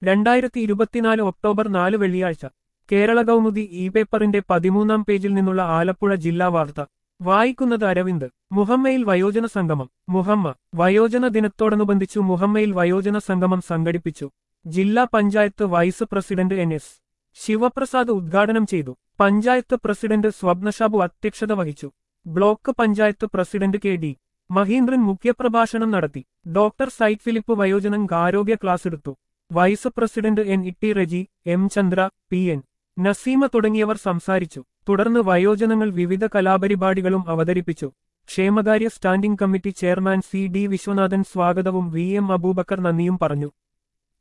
2024 October 4 വെള്ളിയാഴ്ച Kerala Kaumudi E പേപ്പറിന്റെ 13-ാം പേജിൽ നിന്നുള്ള ആലപ്പുഴ ജില്ലാ വാർത്ത വായിക്കുന്നത് അരവിന്ദ്. മുഹമ്മയിൽ വയോജന സംഗമം. മുഹമ്മ വയോജന ദിനത്തോടനുബന്ധിച്ചു മുഹമ്മയിൽ വയോജന സംഗമം സംഘടിപ്പിച്ചു. ജില്ലാ panchayat vice president N S. Sivaprasad ഉദ്ഘാടനം ചെയ്തു. പഞ്ചായത്ത് പ്രസിഡന്റ് സ്വപ്നഷാബു അധ്യക്ഷത വഹിച്ചു. Block panchayat president K D. Mahindran മുഖ്യപ്രഭാഷണം നടത്തി. ഡോക്ടർ സൈറ്റ് ഫിലിപ്പ് വയോജനങ്ങൾക്ക് ആരോഗ്യ ക്ലാസെടുത്തു. Vice president N E T. Reji, M. Chandra, P N. Naseema തുടങ്ങിയവർ സംസാരിച്ചു. തുടർന്ന് വയോജനങ്ങൾ വിവിധ കലാപരിപാടികളും അവതരിപ്പിച്ചു. ക്ഷേമകാര്യ standing committee chairman C D. Viswanathan സ്വാഗതവും വി.എം. അബൂബക്കർ നന്ദിയും പറഞ്ഞു.